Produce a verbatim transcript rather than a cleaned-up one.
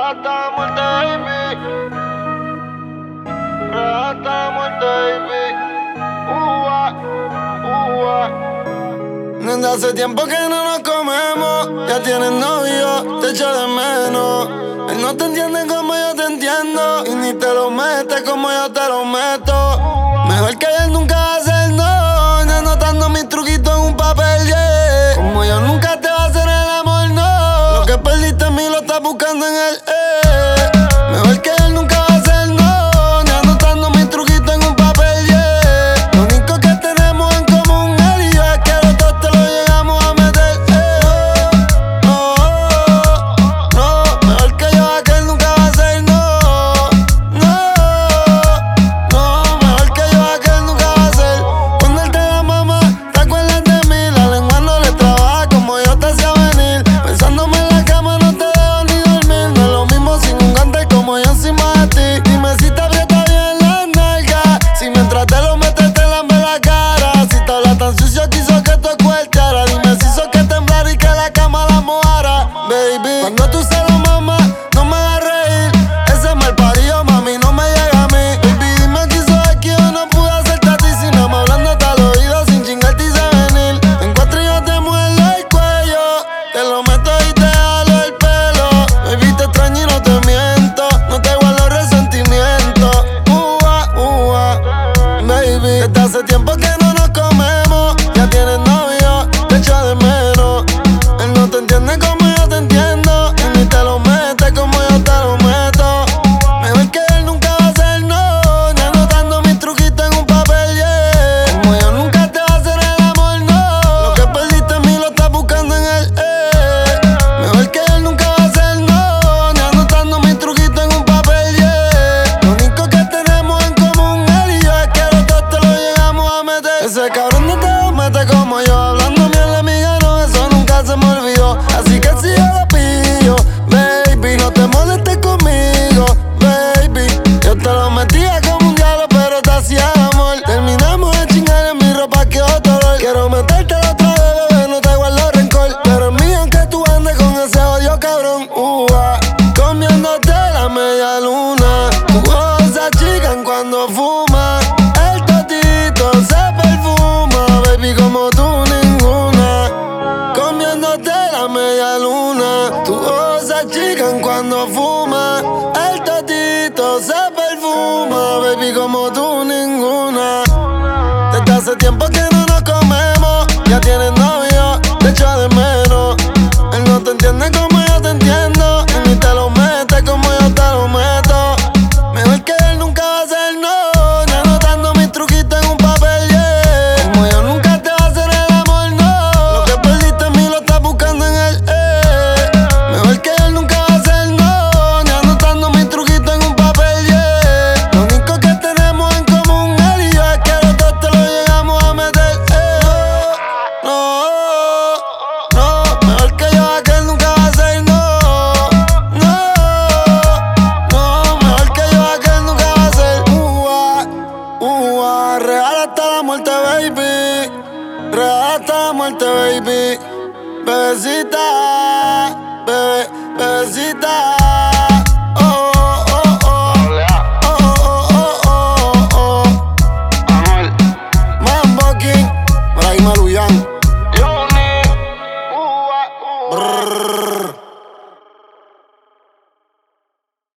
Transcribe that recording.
Rata muerte, baby. Rata muerte, baby. Ua, ua. Desde hace tiempo que no nos comemos. Ya tienes novio, te echo de menos. Él no te entiende como yo te entiendo. Y ni te lo mete como yo te lo meto. Mejor que él nunca va a hacer no. Ni anotando mis truquitos en un papel, yeah. Como yo nunca te va a hacer el amor, no. Lo que perdiste en mí lo estás buscando en él, eh. Mejor que él nunca va a hacer no. Ni anotando mis truquitos en un papel, yeah. Lo único que tenemos en común él y yo es que los dos te lo llegamos a meter, eh. No, no, mejor que yo a que él nunca va a hacer no. No, no, mejor que yo a que él nunca va a hacer. Cuando él te da mamá, te acuerdas de mí. La lengua no le trabaja como yo te hacía venir. Pensándome en la cama no te dejo ni dormir. No es lo mismo sin un guante como yo encima de ti. Dime si te aprieta bien las nalgas. Si mientras te lo metes te lambe la cara. Si te habla tan sucio que hizo que tu escuchara. Dime si hizo que temblara y que la cama la mojara. Baby, cuando tú se lo mamas, no me hagas reír. Ese mal parido, mami, no me llega a mí. Baby, dime qué hizo es que yo no pude hacerte a ti. Si no me hablándote al oído sin chingarte y sé venir. En cuatro y yo te muerdo el cuello. Te lo meto y te jalo el pelo. Baby, te extraño y no te miento. No te guardo resentimiento. Ua, ua, baby. Desde hace tiempo que no nos comemos. Ya tienes novio, te echo de menos. Él no te entiende como yo te entiendo. Y ni te lo mete como yo te lo meto. Mejor que él nunca va a hacer no. Ni anotando mis truquitos en un papel, yeah. Como yo nunca te va a hacer el amor, no. Lo que perdiste en mí lo estás buscando en él, eh. Mejor que él nunca va a hacer no. Ni anotando mis truquitos en un papel, yeah. Lo único que tenemos en común él y yo es que los dos te lo llegamos a meter. Ese cabrón no te lo mete como yo. Hablando bien la amiga, no, eso nunca se me olvidó. Así que si yo lo pillo, baby, no te molestes conmigo, baby. Yo te lo metía como un diablo, pero te hacía amor. Terminamos de chingar en mi ropa, que otro olor. Quiero meterte la otra vez, bebé, no te guardo rencor. Pero es mío aunque tú andes con ese odio cabrón. Ua, comiéndote la media luna. Tus ojos se achican cuando fumas. El totito se perfuma, baby, como tú ninguna. Comiéndote la media luna. Tus ojos se achican cuando fumas. El totito se perfuma, baby, como tú ninguna. Desde hace tiempo que no nos comemos. Ya tienes novio, te echo de menos. Él no te entiende como